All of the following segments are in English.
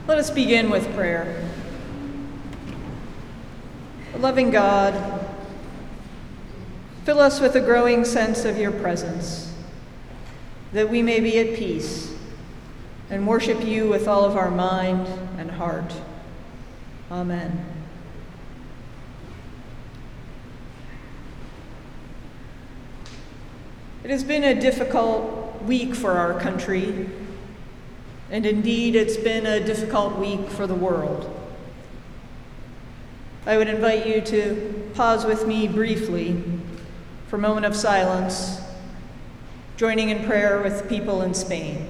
Let us begin with prayer. Loving God, fill us with a growing sense of your presence, that we may be at peace and worship you with all of our mind and heart. Amen. It has been a difficult week for our country, and indeed it's been a difficult week for the world. I would invite you to pause with me briefly for a moment of silence, joining in prayer with people in Spain.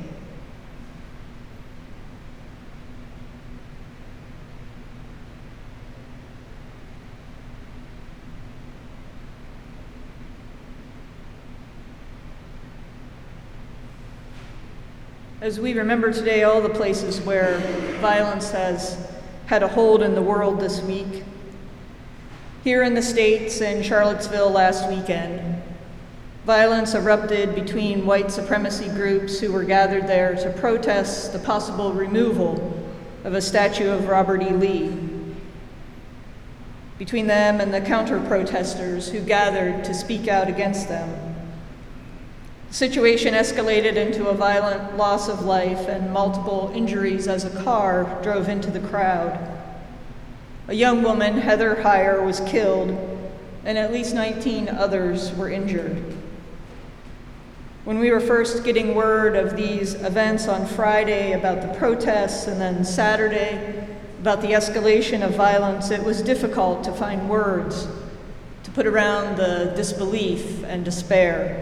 As we remember today all the places where violence has had a hold in the world this week, here in the States and Charlottesville last weekend, violence erupted between white supremacy groups who were gathered there to protest the possible removal of a statue of Robert E. Lee. Between them and the counter-protesters who gathered to speak out against them. The situation escalated into a violent loss of life and multiple injuries as a car drove into the crowd. A young woman, Heather Heyer, was killed, and at least 19 others were injured. When we were first getting word of these events on Friday about the protests and then Saturday about the escalation of violence, it was difficult to find words to put around the disbelief and despair.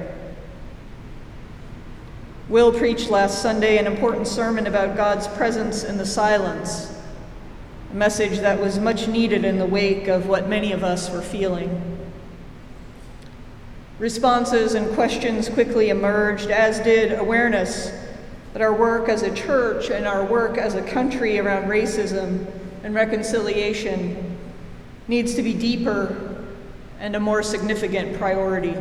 Will preached last Sunday an important sermon about God's presence in the silence, a message that was much needed in the wake of what many of us were feeling. Responses and questions quickly emerged, as did awareness that our work as a church and our work as a country around racism and reconciliation needs to be deeper and a more significant priority.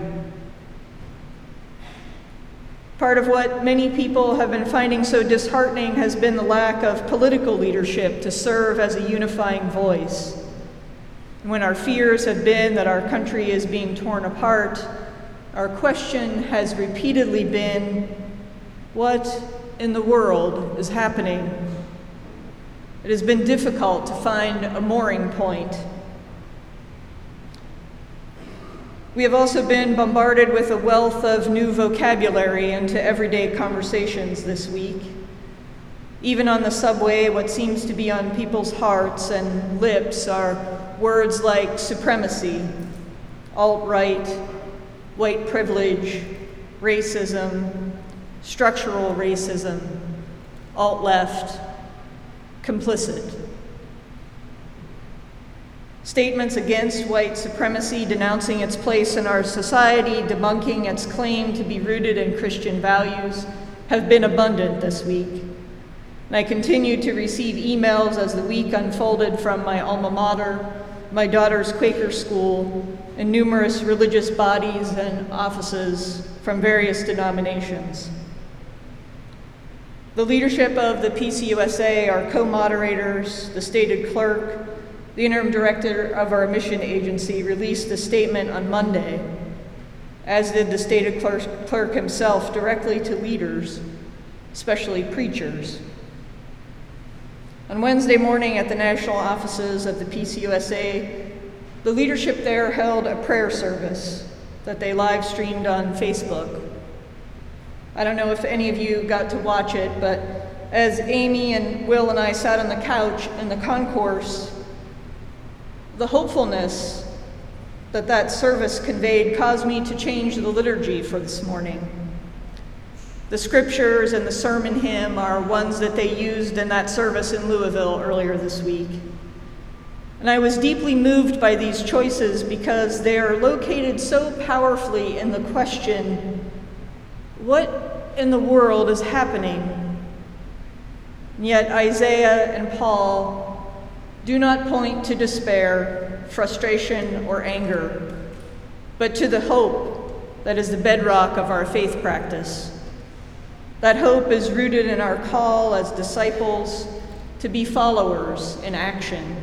Part of what many people have been finding so disheartening has been the lack of political leadership to serve as a unifying voice. When our fears have been that our country is being torn apart, our question has repeatedly been, what in the world is happening? It has been difficult to find a mooring point. We have also been bombarded with a wealth of new vocabulary into everyday conversations this week. Even on the subway, what seems to be on people's hearts and lips are words like supremacy, alt-right, white privilege, racism, structural racism, alt-left, complicit. Statements against white supremacy, denouncing its place in our society, debunking its claim to be rooted in Christian values, have been abundant this week. And I continue to receive emails as the week unfolded from my alma mater, my daughter's Quaker school, and numerous religious bodies and offices from various denominations. The leadership of the PCUSA, our co-moderators, the stated clerk, the interim director of our mission agency, released a statement on Monday, as did the stated clerk himself, directly to leaders, especially preachers. On Wednesday morning at the national offices of the PCUSA, the leadership there held a prayer service that they live streamed on Facebook. I don't know if any of you got to watch it, but as Amy and Will and I sat on the couch in the concourse, the hopefulness that that service conveyed caused me to change the liturgy for this morning. The scriptures and the sermon hymn are ones that they used in that service in Louisville earlier this week. And I was deeply moved by these choices because they are located so powerfully in the question, what in the world is happening? And yet Isaiah and Paul do not point to despair, frustration, or anger, but to the hope that is the bedrock of our faith practice. That hope is rooted in our call as disciples to be followers in action.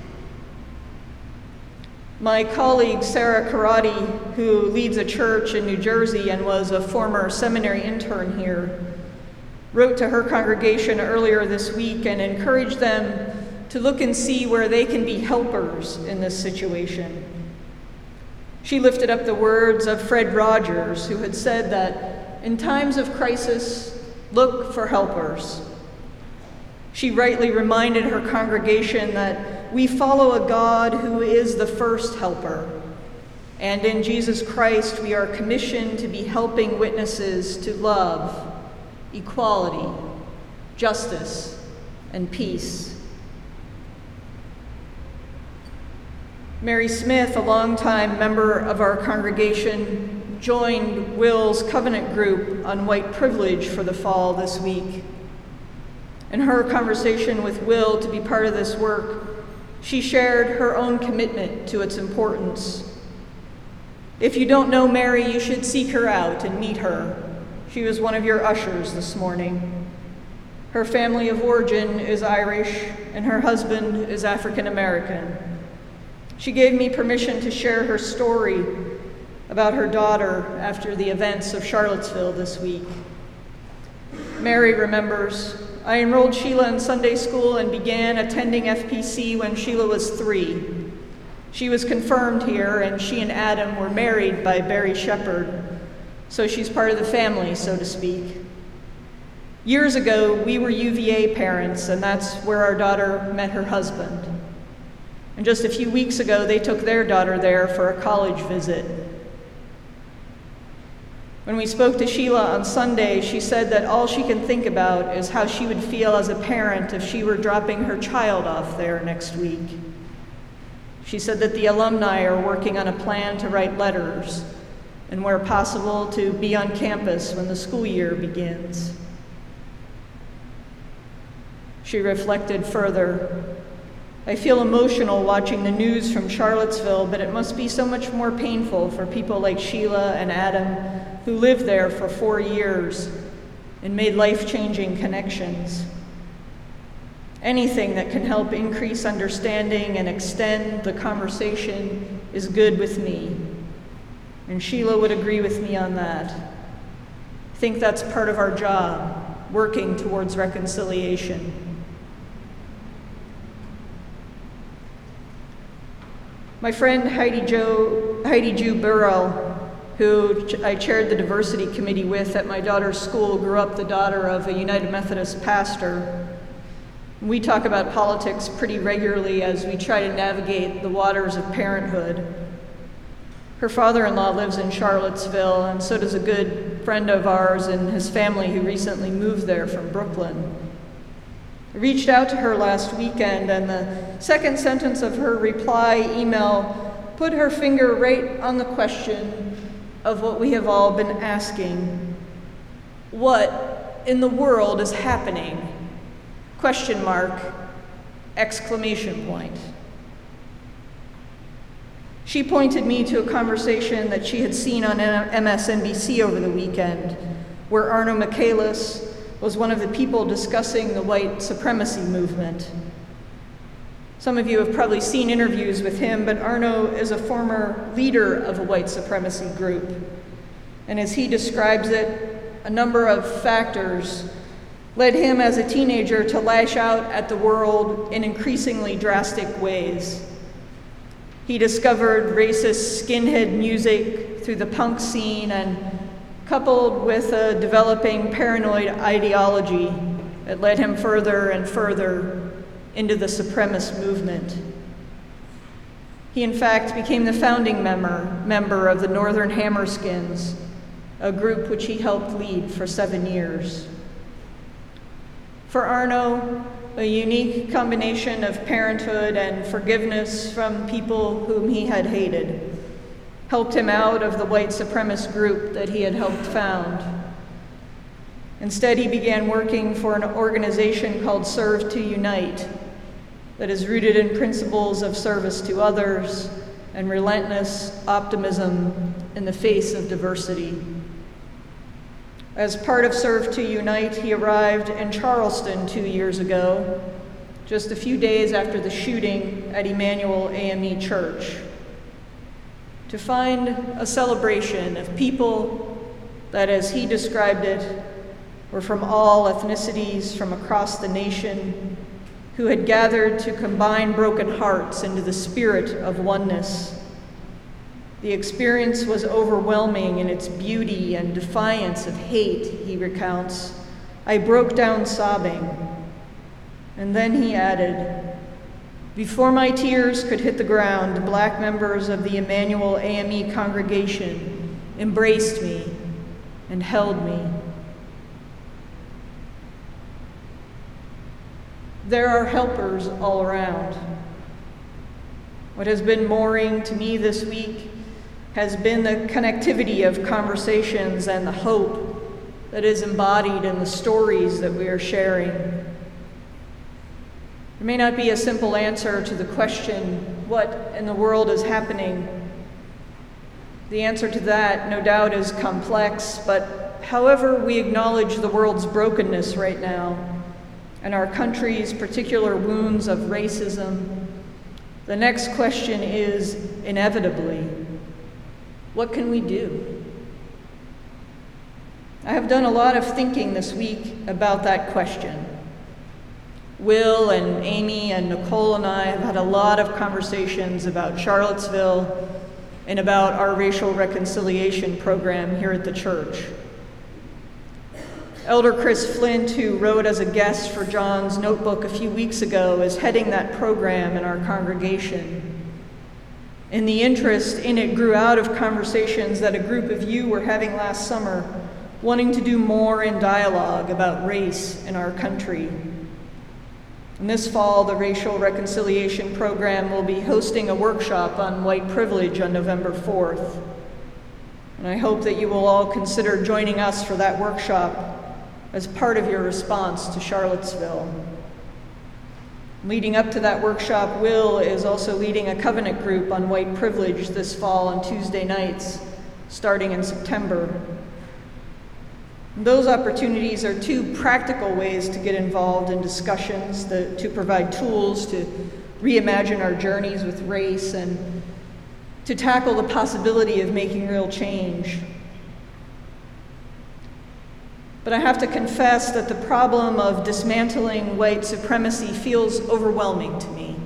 My colleague Sarah Karate, who leads a church in New Jersey and was a former seminary intern here, wrote to her congregation earlier this week and encouraged them to look and see where they can be helpers in this situation. She lifted up the words of Fred Rogers, who had said that in times of crisis, look for helpers. She rightly reminded her congregation that we follow a God who is the first helper, and in Jesus Christ we are commissioned to be helping witnesses to love, equality, justice, and peace. Mary Smith, a longtime member of our congregation, joined Will's covenant group on white privilege for the fall this week. In her conversation with Will to be part of this work, she shared her own commitment to its importance. If you don't know Mary, you should seek her out and meet her. She was one of your ushers this morning. Her family of origin is Irish, and her husband is African American. She gave me permission to share her story about her daughter after the events of Charlottesville this week. Mary remembers, I enrolled Sheila in Sunday school and began attending FPC when Sheila was 3. She was confirmed here, and she and Adam were married by Barry Shepherd, so she's part of the family, so to speak. Years ago, we were UVA parents, and that's where our daughter met her husband. And just a few weeks ago, they took their daughter there for a college visit. When we spoke to Sheila on Sunday, she said that all she can think about is how she would feel as a parent if she were dropping her child off there next week. She said that the alumni are working on a plan to write letters, and where possible, to be on campus when the school year begins. She reflected further, I feel emotional watching the news from Charlottesville, but it must be so much more painful for people like Sheila and Adam, who lived there for 4 years and made life-changing connections. Anything that can help increase understanding and extend the conversation is good with me. And Sheila would agree with me on that. I think that's part of our job, working towards reconciliation. My friend Heidi Ju Burrell, who I chaired the diversity committee with at my daughter's school, grew up the daughter of a United Methodist pastor. We talk about politics pretty regularly as we try to navigate the waters of parenthood. Her father-in-law lives in Charlottesville, and so does a good friend of ours and his family who recently moved there from Brooklyn. I reached out to her last weekend, and the second sentence of her reply email put her finger right on the question of what we have all been asking. What in the world is happening? Question mark, exclamation point. She pointed me to a conversation that she had seen on MSNBC over the weekend, where Arno Michaelis was one of the people discussing the white supremacy movement. Some of you have probably seen interviews with him, but Arno is a former leader of a white supremacy group. And as he describes it, a number of factors led him as a teenager to lash out at the world in increasingly drastic ways. He discovered racist skinhead music through the punk scene, and coupled with a developing paranoid ideology that led him further and further into the supremacist movement. He, in fact, became the founding member of the Northern Hammerskins, a group which he helped lead for 7 years. For Arno, a unique combination of parenthood and forgiveness from people whom he had hated helped him out of the white supremacist group that he had helped found. Instead, he began working for an organization called Serve to Unite that is rooted in principles of service to others and relentless optimism in the face of diversity. As part of Serve to Unite, he arrived in Charleston 2 years ago, just a few days after the shooting at Emmanuel AME Church, to find a celebration of people that, as he described it, were from all ethnicities from across the nation, who had gathered to combine broken hearts into the spirit of oneness. The experience was overwhelming in its beauty and defiance of hate, he recounts. I broke down sobbing. And then he added, before my tears could hit the ground, Black members of the Emmanuel AME congregation embraced me and held me. There are helpers all around. What has been mooring to me this week has been the connectivity of conversations and the hope that is embodied in the stories that we are sharing. There may not be a simple answer to the question, what in the world is happening? The answer to that, no doubt, is complex, but however we acknowledge the world's brokenness right now and our country's particular wounds of racism, the next question is, inevitably, what can we do? I have done a lot of thinking this week about that question. Will and Amy and Nicole and I have had a lot of conversations about Charlottesville and about our racial reconciliation program here at the church. Elder Chris Flint, who wrote as a guest for John's notebook a few weeks ago, is heading that program in our congregation. And the interest in it grew out of conversations that a group of you were having last summer, wanting to do more in dialogue about race in our country. And this fall, the Racial Reconciliation Program will be hosting a workshop on white privilege on November 4th. And I hope that you will all consider joining us for that workshop as part of your response to Charlottesville. Leading up to that workshop, Will is also leading a covenant group on white privilege this fall on Tuesday nights, starting in September. Those opportunities are two practical ways to get involved in discussions, to provide tools to reimagine our journeys with race and to tackle the possibility of making real change. But I have to confess that the problem of dismantling white supremacy feels overwhelming to me.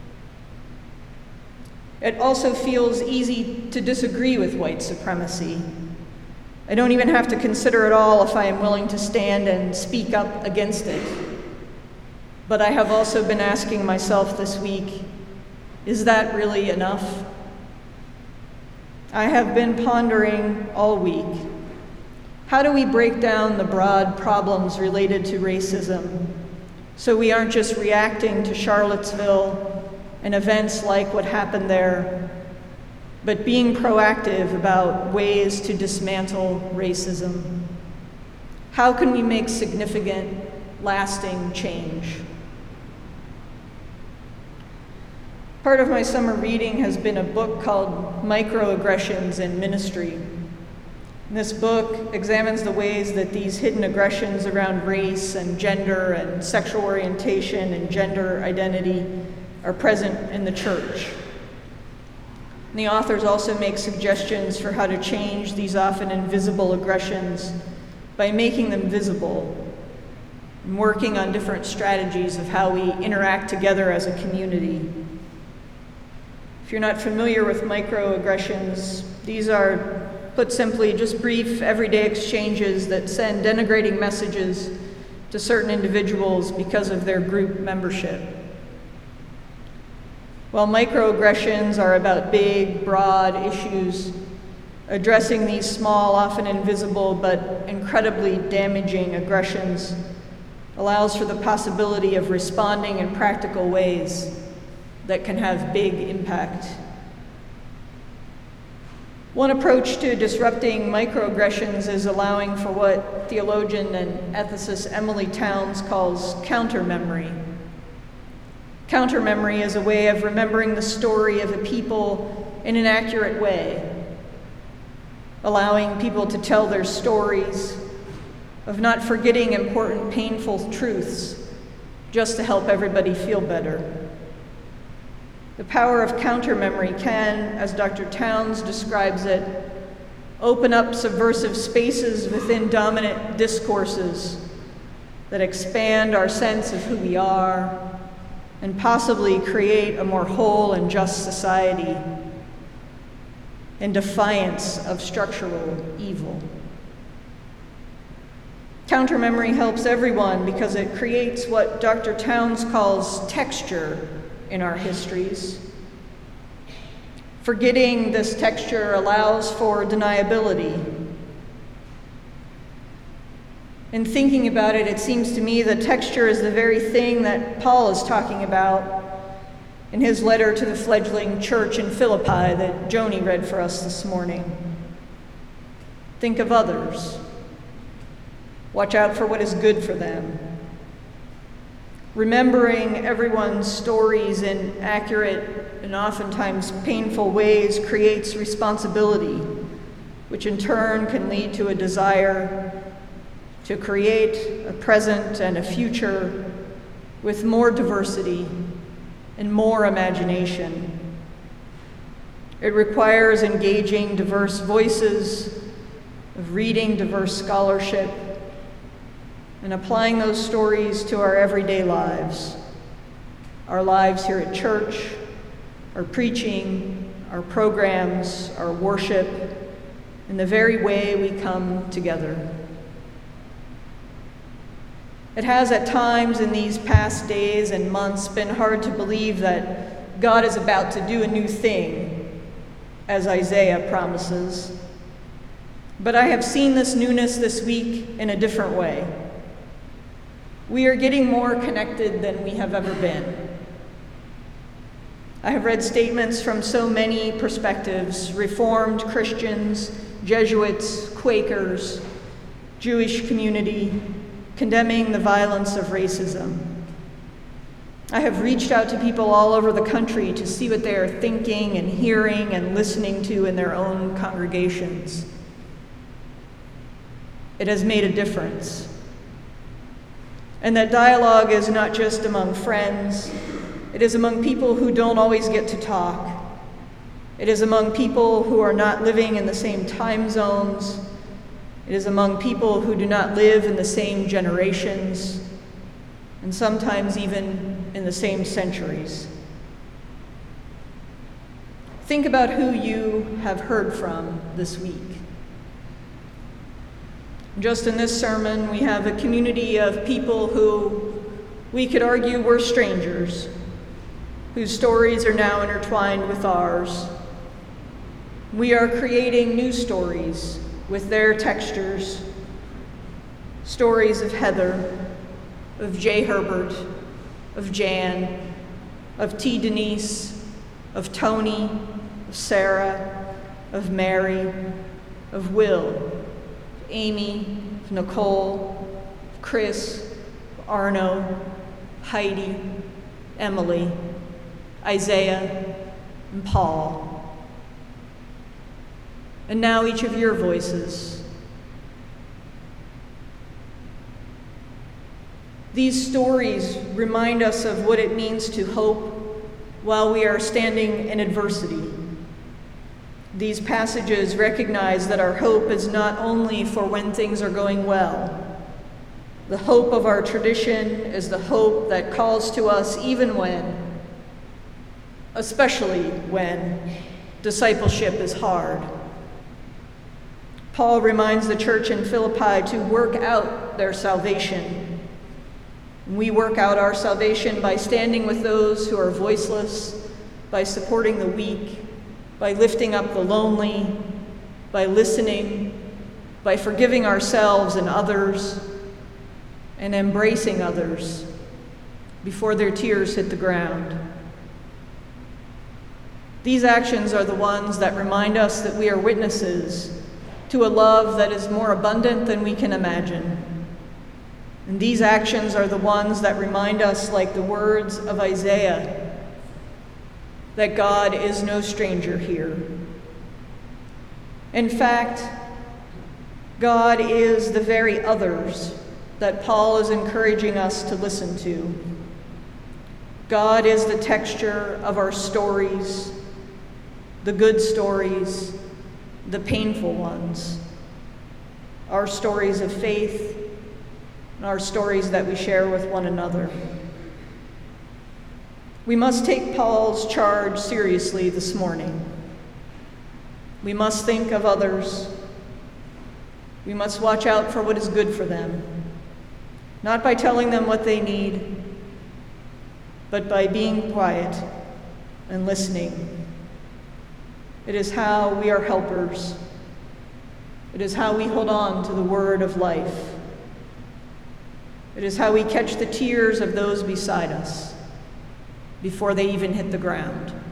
It also feels easy to disagree with white supremacy. I don't even have to consider at all if I am willing to stand and speak up against it. But I have also been asking myself this week, is that really enough? I have been pondering all week, how do we break down the broad problems related to racism so we aren't just reacting to Charlottesville and events like what happened there, but being proactive about ways to dismantle racism? How can we make significant, lasting change? Part of my summer reading has been a book called Microaggressions in Ministry. This book examines the ways that these hidden aggressions around race and gender and sexual orientation and gender identity are present in the church. And the authors also make suggestions for how to change these often invisible aggressions by making them visible and working on different strategies of how we interact together as a community. If you're not familiar with microaggressions, these are, put simply, just brief, everyday exchanges that send denigrating messages to certain individuals because of their group membership. While microaggressions are about big, broad issues, addressing these small, often invisible, but incredibly damaging aggressions allows for the possibility of responding in practical ways that can have big impact. One approach to disrupting microaggressions is allowing for what theologian and ethicist Emily Towns calls counter-memory. Counter-memory is a way of remembering the story of a people in an accurate way, allowing people to tell their stories, of not forgetting important, painful truths, just to help everybody feel better. The power of counter-memory can, as Dr. Towns describes it, open up subversive spaces within dominant discourses that expand our sense of who we are and possibly create a more whole and just society in defiance of structural evil. Counter-memory helps everyone because it creates what Dr. Towns calls texture in our histories. Forgetting this texture allows for deniability. In thinking about it, it seems to me that texture is the very thing that Paul is talking about in his letter to the fledgling church in Philippi that Joni read for us this morning. Think of others. Watch out for what is good for them. Remembering everyone's stories in accurate and oftentimes painful ways creates responsibility, which in turn can lead to a desire to create a present and a future with more diversity and more imagination. It requires engaging diverse voices, of reading diverse scholarship, and applying those stories to our everyday lives, our lives here at church, our preaching, our programs, our worship, in the very way we come together. It has at times in these past days and months been hard to believe that God is about to do a new thing, as Isaiah promises. But I have seen this newness this week in a different way. We are getting more connected than we have ever been. I have read statements from so many perspectives: Reformed Christians, Jesuits, Quakers, Jewish community, condemning the violence of racism. I have reached out to people all over the country to see what they are thinking and hearing and listening to in their own congregations. It has made a difference. And that dialogue is not just among friends, it is among people who don't always get to talk. It is among people who are not living in the same time zones. It is among people who do not live in the same generations, and sometimes even in the same centuries. Think about who you have heard from this week. Just in this sermon, we have a community of people who we could argue were strangers, whose stories are now intertwined with ours. We are creating new stories with their textures, stories of Heather, of Jay Herbert, of Jan, of T. Denise, of Tony, of Sarah, of Mary, of Will, of Amy, of Nicole, of Chris, of Arno, Heidi, Emily, Isaiah, and Paul. And now each of your voices. These stories remind us of what it means to hope while we are standing in adversity. These passages recognize that our hope is not only for when things are going well. The hope of our tradition is the hope that calls to us even when, especially when, discipleship is hard. Paul reminds the church in Philippi to work out their salvation. We work out our salvation by standing with those who are voiceless, by supporting the weak, by lifting up the lonely, by listening, by forgiving ourselves and others, and embracing others before their tears hit the ground. These actions are the ones that remind us that we are witnesses to a love that is more abundant than we can imagine. And these actions are the ones that remind us, like the words of Isaiah, that God is no stranger here. In fact, God is the very others that Paul is encouraging us to listen to. God is the texture of our stories, the good stories, the painful ones, our stories of faith, and our stories that we share with one another. We must take Paul's charge seriously this morning. We must think of others. We must watch out for what is good for them, not by telling them what they need, but by being quiet and listening. It is how we are helpers. It is how we hold on to the word of life. It is how we catch the tears of those beside us before they even hit the ground.